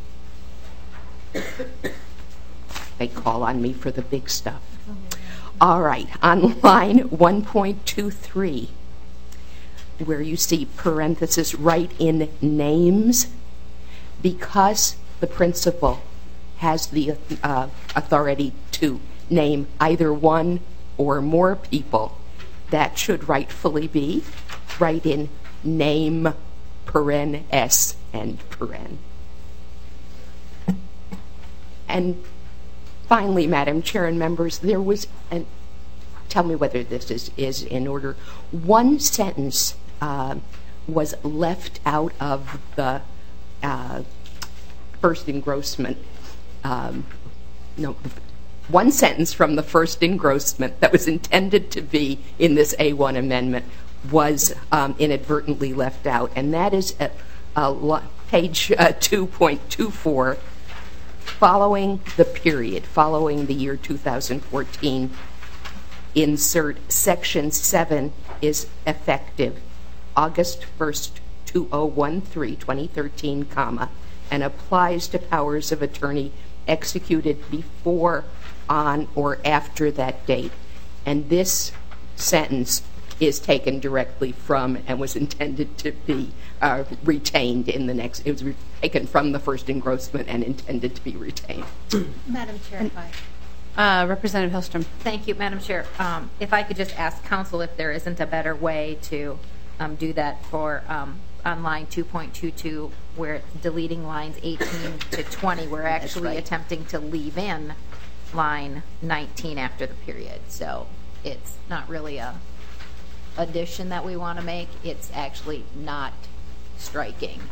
They call on me for the big stuff. All right, on line one point two three, where you see parenthesis right in names, because the principal has the uh, authority to name either one or more people, that should rightfully be right in name, paren s and paren. And finally, Madam Chair and members, there was, and tell me whether this is, is in order, one sentence uh, was left out of the uh, first engrossment. Um, no, one sentence from the first engrossment that was intended to be in this A one amendment was um, inadvertently left out, and that is at uh, page uh, two point two four, following the period, following the year two thousand fourteen, insert section seven is effective August first, two thousand thirteen, twenty thirteen, comma, and applies to powers of attorney executed before, on, or after that date. And this sentence is taken directly from and was intended to be uh, retained in the next, it was re- taken from the first engrossment and intended to be retained. Madam Chair, if I... Uh, Representative Hillstrom. Thank you, Madam Chair. Um, if I could just ask counsel if there isn't a better way to um, do that for um, on line two point two two, where it's deleting lines eighteen to twenty. We're actually right. attempting to leave in line nineteen after the period. So it's not really a addition that we want to make. It's actually not striking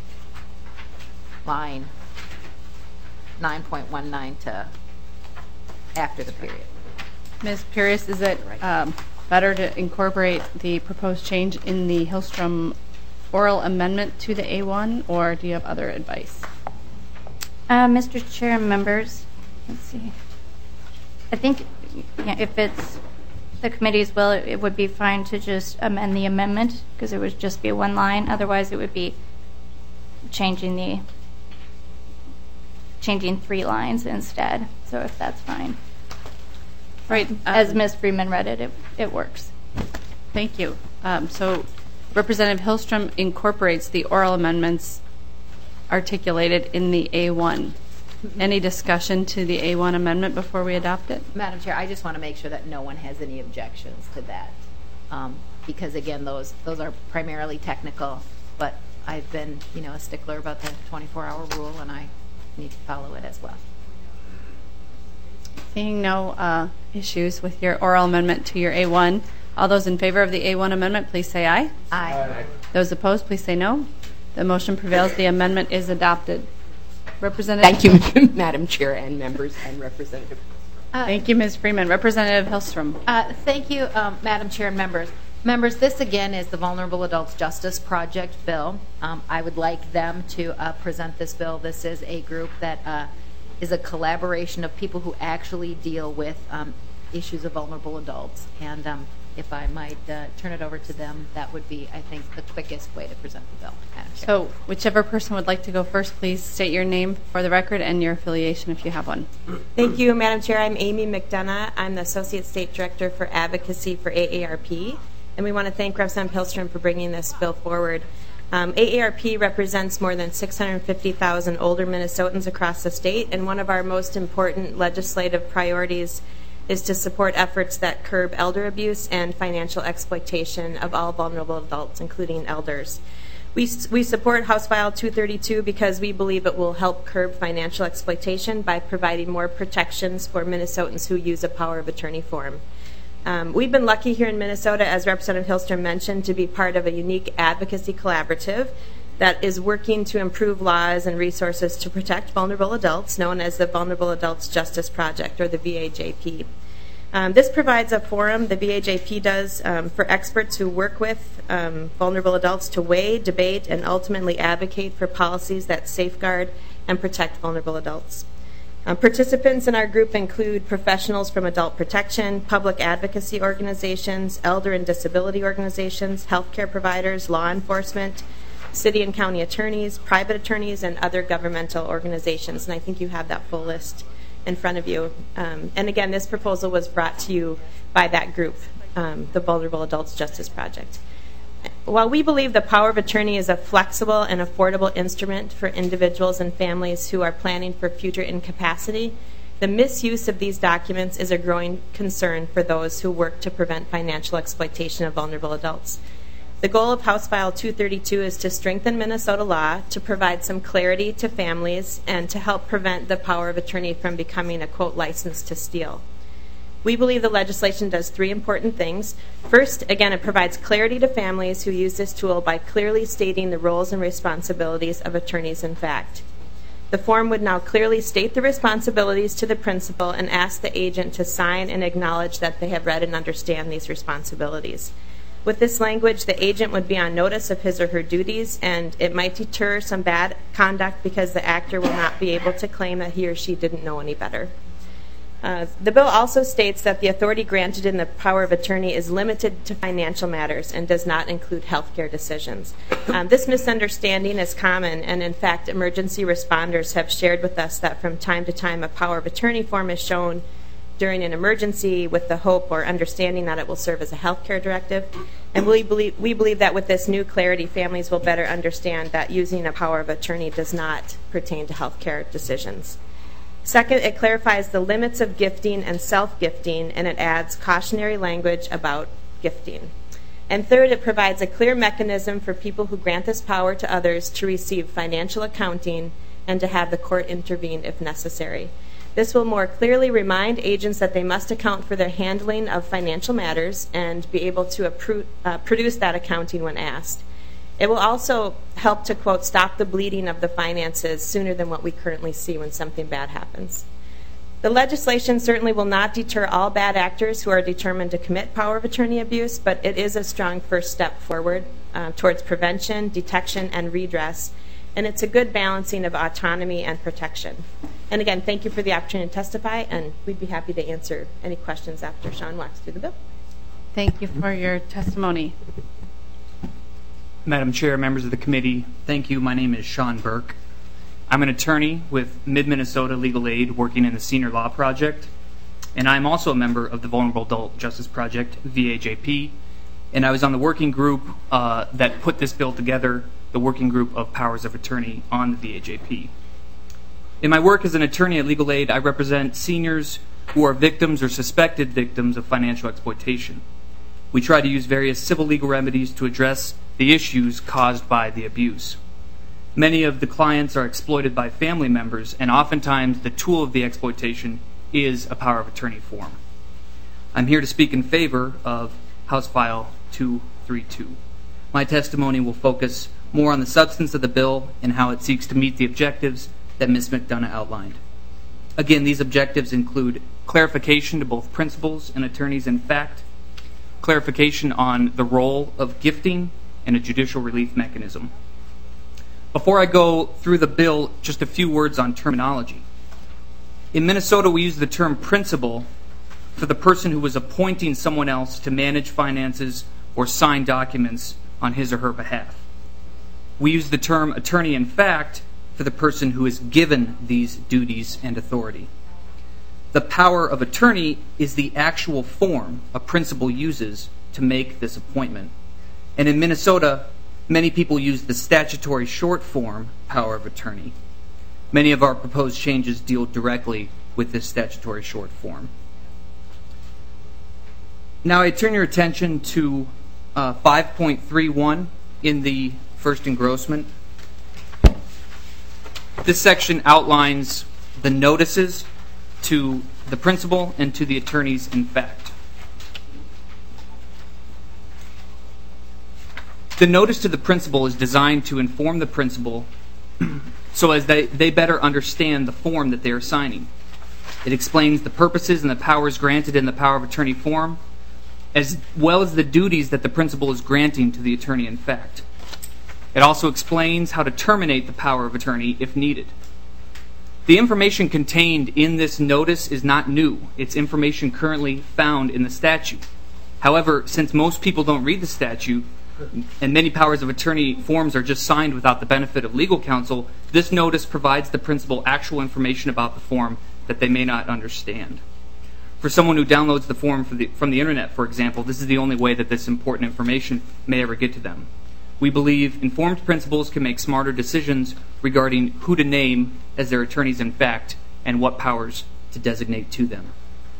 line nine point one nine to after the period. Miz Pires, is it um, better to incorporate the proposed change in the Hillstrom oral amendment to the A one, or do you have other advice? Uh, Mister Chair and members, let's see. I think yeah, if it's the committee's will, it, it would be fine to just amend the amendment because it would just be one line. Otherwise, it would be changing the changing three lines instead. So if that's fine. Right. Um, As Miz Freeman read it, it, it works. Thank you. Um, so Representative Hillstrom incorporates the oral amendments articulated in the A one. Any discussion to the A one amendment before we adopt it? Madam Chair, I just want to make sure that no one has any objections to that. Um, because again, those those are primarily technical, but I've been, you know, a stickler about the twenty-four hour rule, and I need to follow it as well. Seeing no uh, issues with your oral amendment to your A one, all those in favor of the A one amendment, please say aye. Aye. Aye. Those opposed, please say no. The motion prevails. The amendment is adopted. Representative. Thank you, Madam Chair and members and Representative. Uh, Thank you, Miz Freeman. Representative Hillstrom. Uh, thank you, um, Madam Chair and members. Members, this again is the Vulnerable Adults Justice Project bill. Um, I would like them to uh, present this bill. This is a group that uh, is a collaboration of people who actually deal with um, issues of vulnerable adults. And um, if I might uh, turn it over to them, that would be, I think, the quickest way to present the bill, Madam Chair. So whichever person would like to go first, please state your name for the record and your affiliation if you have one. Thank you, Madam Chair. I'm Amy McDonough. I'm the Associate State Director for Advocacy for A A R P. And we want to thank Representative Hillstrom for bringing this bill forward. Um, A A R P represents more than six hundred fifty thousand older Minnesotans across the state, and one of our most important legislative priorities is to support efforts that curb elder abuse and financial exploitation of all vulnerable adults, including elders. We, we support House File two thirty-two because we believe it will help curb financial exploitation by providing more protections for Minnesotans who use a power of attorney form. Um, we've been lucky here in Minnesota, as Representative Hillstrom mentioned, to be part of a unique advocacy collaborative that is working to improve laws and resources to protect vulnerable adults, known as the Vulnerable Adults Justice Project, or the V A J P. Um, this provides a forum, the V A J P does, um, for experts who work with um, vulnerable adults to weigh, debate, and ultimately advocate for policies that safeguard and protect vulnerable adults. Um, participants in our group include professionals from adult protection, public advocacy organizations, elder and disability organizations, healthcare providers, law enforcement, city and county attorneys, private attorneys, and other governmental organizations. And I think you have that full list in front of you. Um, and again, this proposal was brought to you by that group, um, the Vulnerable Adults Justice Project. While we believe the power of attorney is a flexible and affordable instrument for individuals and families who are planning for future incapacity, the misuse of these documents is a growing concern for those who work to prevent financial exploitation of vulnerable adults. The goal of House File two thirty-two is to strengthen Minnesota law, to provide some clarity to families, and to help prevent the power of attorney from becoming a, quote, license to steal. We believe the legislation does three important things. First, again, it provides clarity to families who use this tool by clearly stating the roles and responsibilities of attorneys in fact. The form would now clearly state the responsibilities to the principal and ask the agent to sign and acknowledge that they have read and understand these responsibilities. With this language, the agent would be on notice of his or her duties, and it might deter some bad conduct because the actor will not be able to claim that he or she didn't know any better. Uh, the bill also states that the authority granted in the power of attorney is limited to financial matters and does not include health care decisions. Um, this misunderstanding is common, and in fact, emergency responders have shared with us that from time to time a power of attorney form is shown during an emergency with the hope or understanding that it will serve as a health care directive. And we believe, we believe that with this new clarity, families will better understand that using a power of attorney does not pertain to health care decisions. Second, it clarifies the limits of gifting and self-gifting, and it adds cautionary language about gifting. And third, it provides a clear mechanism for people who grant this power to others to receive financial accounting and to have the court intervene if necessary. This will more clearly remind agents that they must account for their handling of financial matters and be able to appro- uh, produce that accounting when asked. It will also help to, quote, stop the bleeding of the finances sooner than what we currently see when something bad happens. The legislation certainly will not deter all bad actors who are determined to commit power of attorney abuse, but it is a strong first step forward uh, towards prevention, detection, and redress, and it's a good balancing of autonomy and protection. And again, thank you for the opportunity to testify, and we'd be happy to answer any questions after Sean walks through the bill. Thank you for your testimony. Madam Chair, members of the committee, thank you. My name is Sean Burke. I'm an attorney with Mid-Minnesota Legal Aid working in the Senior Law Project, and I'm also a member of the Vulnerable Adult Justice Project, V A J P, and I was on the working group uh, that put this bill together, the working group of powers of attorney on the V A J P. In my work as an attorney at Legal Aid, I represent seniors who are victims or suspected victims of financial exploitation. We try to use various civil legal remedies to address the issues caused by the abuse. Many of the clients are exploited by family members, and oftentimes the tool of the exploitation is a power of attorney form. I'm here to speak in favor of House File two thirty-two. My testimony will focus more on the substance of the bill and how it seeks to meet the objectives that Miz McDonough outlined. Again, these objectives include clarification to both principals and attorneys in fact, clarification on the role of gifting, and a judicial relief mechanism. Before I go through the bill, just a few words on terminology. In Minnesota, we use the term principal for the person who was appointing someone else to manage finances or sign documents on his or her behalf. We use the term attorney in fact for the person who is given these duties and authority. The power of attorney is the actual form a principal uses to make this appointment. And in Minnesota, many people use the statutory short form power of attorney. Many of our proposed changes deal directly with this statutory short form. Now I turn your attention to uh, five point three one in the first engrossment. This section outlines the notices to the principal and to the attorneys in fact. The notice to the principal is designed to inform the principal so as they, they better understand the form that they are signing. It explains the purposes and the powers granted in the power of attorney form, as well as the duties that the principal is granting to the attorney in fact. It also explains how to terminate the power of attorney if needed. The information contained in this notice is not new. It's information currently found in the statute. However, since most people don't read the statute, and many powers of attorney forms are just signed without the benefit of legal counsel, this notice provides the principal actual information about the form that they may not understand. For someone who downloads the form from the, from the internet, for example, this is the only way that this important information may ever get to them. We believe informed principals can make smarter decisions regarding who to name as their attorneys in fact and what powers to designate to them.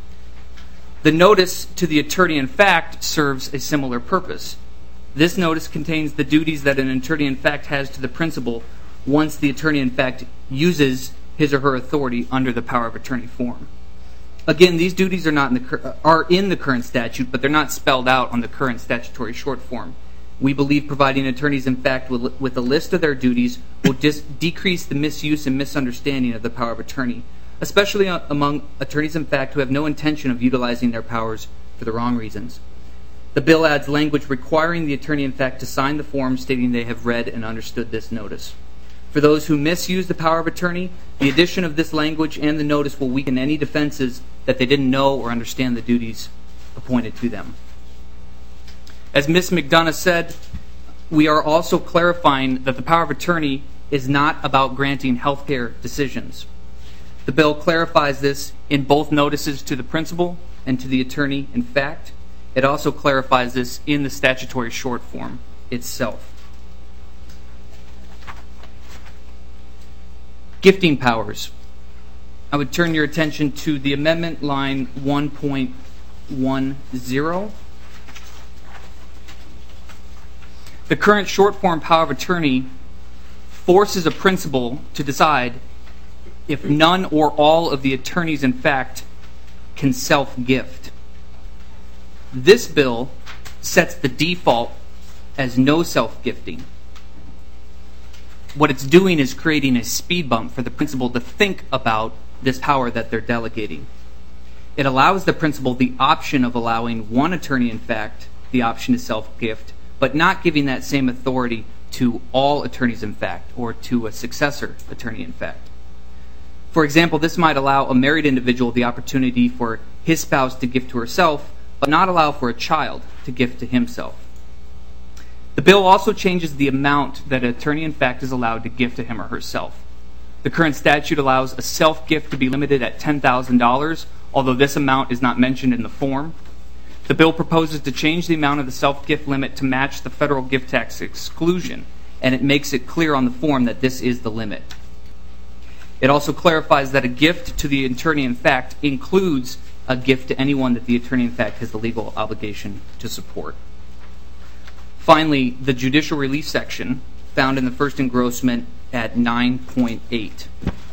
The notice to the attorney in fact serves a similar purpose. This notice contains the duties that an attorney in fact has to the principal once the attorney in fact uses his or her authority under the power of attorney form. Again, these duties are not in the are in the current statute, but they're not spelled out on the current statutory short form. We believe providing attorneys in fact with, with a list of their duties will dis- decrease the misuse and misunderstanding of the power of attorney, especially among attorneys in fact who have no intention of utilizing their powers for the wrong reasons. The bill adds language requiring the attorney in fact to sign the form stating they have read and understood this notice. For those who misuse the power of attorney, the addition of this language and the notice will weaken any defenses that they didn't know or understand the duties appointed to them. As Miz McDonough said, we are also clarifying that the power of attorney is not about granting health care decisions. The bill clarifies this in both notices to the principal and to the attorney in fact. It also clarifies this in the statutory short form itself. Gifting powers. I would turn your attention to the amendment line one point one zero. The current short form power of attorney forces a principal to decide if none or all of the attorneys in fact can self-gift. This bill sets the default as no self-gifting. What it's doing is creating a speed bump for the principal to think about this power that they're delegating. It allows the principal the option of allowing one attorney in fact the option to self-gift, but not giving that same authority to all attorneys in fact or to a successor attorney in fact. For example, this might allow a married individual the opportunity for his spouse to gift to herself, but not allow for a child to gift to himself. The bill also changes the amount that an attorney-in-fact is allowed to gift to him or herself. The current statute allows a self-gift to be limited at ten thousand dollars, although this amount is not mentioned in the form. The bill proposes to change the amount of the self-gift limit to match the federal gift tax exclusion, and it makes it clear on the form that this is the limit. It also clarifies that a gift to the attorney-in-fact includes a gift to anyone that the attorney-in-fact has the legal obligation to support. Finally, the judicial relief section found in the first engrossment at nine point eight.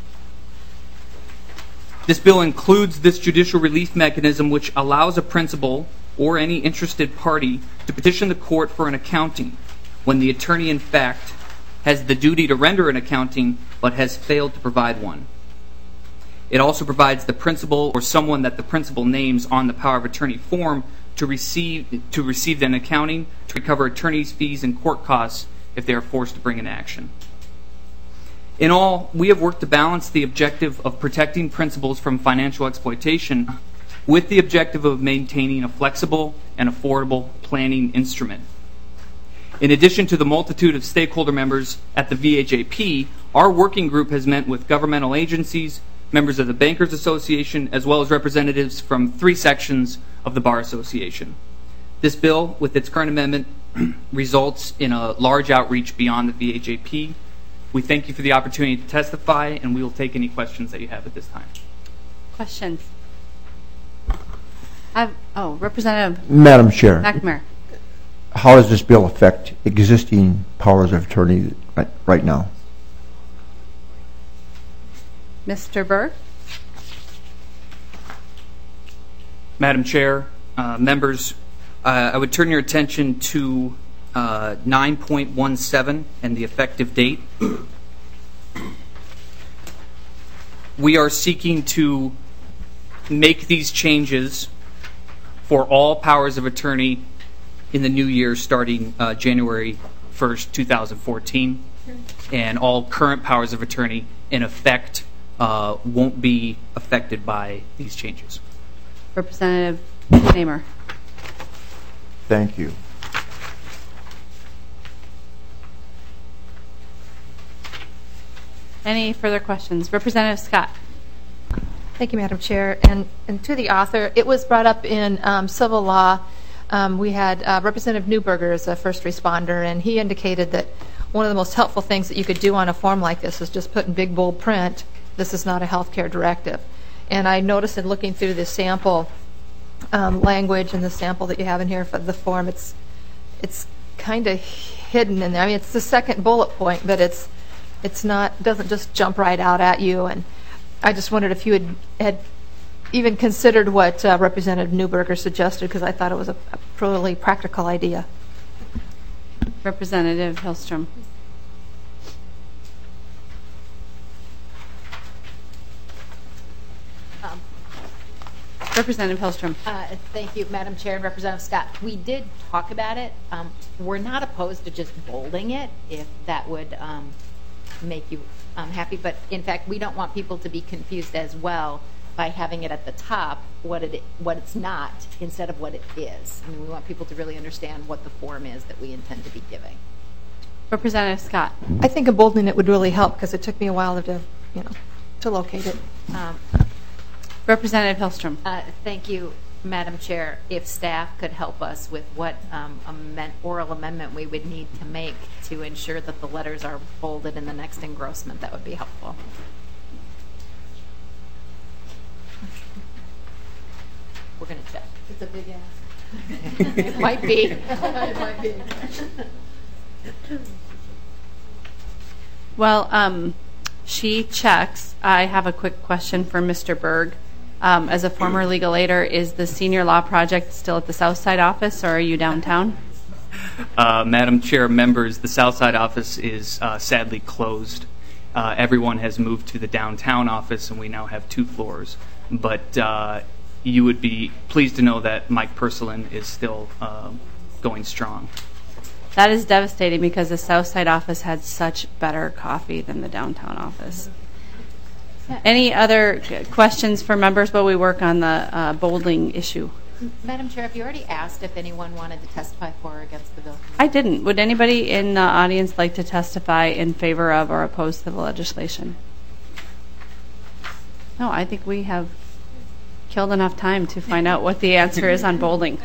This bill includes this judicial relief mechanism which allows a principal or any interested party to petition the court for an accounting when the attorney-in-fact has the duty to render an accounting but has failed to provide one. It also provides the principal or someone that the principal names on the power of attorney form to receive to receive an accounting to recover attorney's fees and court costs if they are forced to bring an action. In all, we have worked to balance the objective of protecting principals from financial exploitation with the objective of maintaining a flexible and affordable planning instrument. In addition to the multitude of stakeholder members at the V H A P, our working group has met with governmental agencies, members of the Bankers Association, as well as representatives from three sections of the Bar Association. This bill, with its current amendment, results in a large outreach beyond the V H A P. We thank you for the opportunity to testify, and we will take any questions that you have at this time. Questions? I've, oh, Representative Madam Chair, McNamara. How does this bill affect existing powers of attorney right, right now? Mister Berg? Madam Chair, uh, members, uh, I would turn your attention to uh, nine point one seven and the effective date. We are seeking to make these changes for all powers of attorney in the new year starting uh, January first, two thousand fourteen, and all current powers of attorney in effect uh, won't be affected by these changes. Representative Namer. Thank you. Any further questions? Representative Scott. Thank you, Madam Chair. And, and to the author, it was brought up in um, civil law. Um, we had uh, Representative Newberger as a first responder, and he indicated that one of the most helpful things that you could do on a form like this is just put in big, bold print, this is not a health care directive. And I noticed in looking through the sample um, language and the sample that you have in here for the form, it's it's kind of hidden in there. I mean, it's the second bullet point, but it's it's not doesn't just jump right out at you. And I just wondered if you had, had even considered what uh, Representative Newberger suggested, because I thought it was a, a truly practical idea. Representative Hillstrom. Um, Representative Hillstrom. Uh, thank you, Madam Chair and Representative Scott. We did talk about it. Um, we're not opposed to just bolding it if that would um, make you um, happy. But in fact, we don't want people to be confused as well by having it at the top what it what it's not instead of what it is. I mean, we want people to really understand what the form is that we intend to be giving. Representative Scott. I think emboldening it would really help because it took me a while to, you know, to locate it. Um, Representative Hillstrom. Uh, thank you, Madam Chair. If staff could help us with what um, amend, oral amendment we would need to make to ensure that the letters are bolded in the next engrossment, that would be helpful. We're going to check. It's a big ask. It might be. It might be. Well, um, she checks. I have a quick question for Mister Berg. Um, as a former legal aider, is the senior law project still at the Southside office, or are you downtown? Uh, Madam Chair, members, the Southside office is uh, sadly closed. Uh, everyone has moved to the downtown office, and we now have two floors. But uh, you would be pleased to know that Mike Purslin is still uh, going strong. That is devastating because the Southside office had such better coffee than the downtown office. Any other questions for members while we work on the uh, bolding issue? Madam Chair, have you already asked if anyone wanted to testify for or against the bill? I didn't. Would anybody in the audience like to testify in favor of or opposed to the legislation? No, I think we have killed enough time to find out what the answer is on bolding.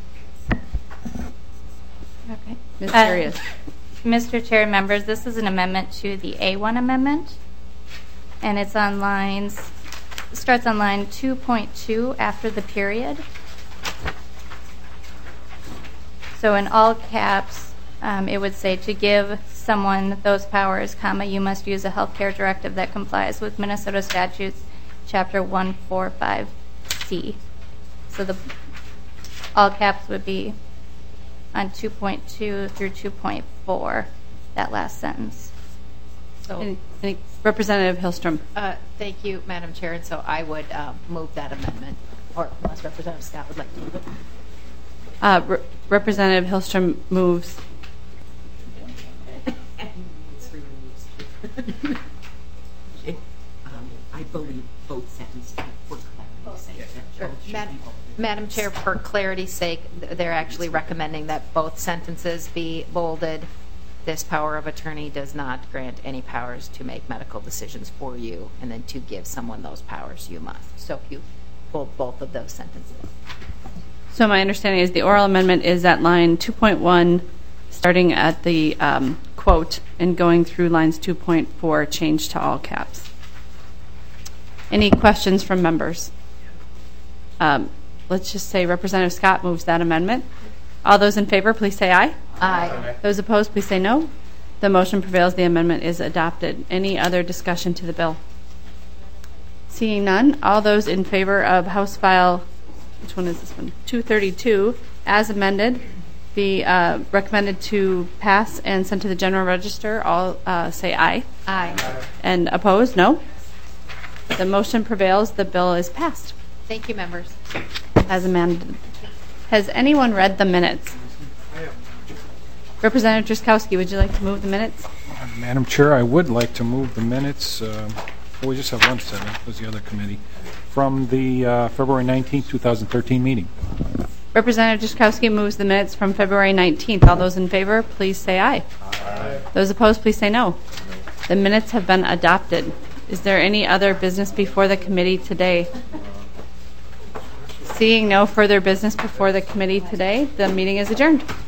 Okay. Miz Uh, Furious. Mister Chair and members, this is an amendment to the A one amendment, and it's on lines, starts on line two point two after the period. So in all caps, um, it would say to give someone those powers, comma, you must use a health care directive that complies with Minnesota statutes, chapter one forty-five C. So the all caps would be on two point two through two point four, that last sentence. So, Any, any, Representative Hillstrom. Uh, thank you, Madam Chair, and so I would uh, move that amendment, or unless Representative Scott would like to move it. Uh, Re- Representative Hillstrom moves. um, I believe both sentences were Sure. Mad- Madam Chair, for clarity's sake, th- they're actually recommending that both sentences be bolded. This power of attorney does not grant any powers to make medical decisions for you, and then to give someone those powers, you must. So if you bold both of those sentences. So my understanding is the oral amendment is at line two point one, starting at the um, quote and going through lines two point four, change to all caps. Any questions from members? Um, let's just say Representative Scott moves that amendment. All those in favor, please say aye. Aye. Those opposed, please say no. The motion prevails. The amendment is adopted. Any other discussion to the bill? Seeing none, all those in favor of House File, which one is this one? two thirty-two, as amended, be uh, recommended to pass and sent to the General Register, all uh, say aye. Aye. And opposed, no. The motion prevails. The bill is passed. Thank you, members. As amended. Has anyone read the minutes? Representative Drazkowski, would you like to move the minutes? Madam Chair, I would like to move the minutes. Uh, well, we just have one set. It was the other committee. From the uh, February nineteenth, two thousand thirteen meeting. Representative Drazkowski moves the minutes from February nineteenth. All those in favor, please say aye. Aye. Those opposed, please say no. The minutes have been adopted. Is there any other business before the committee today? Seeing no further business before the committee today, the meeting is adjourned.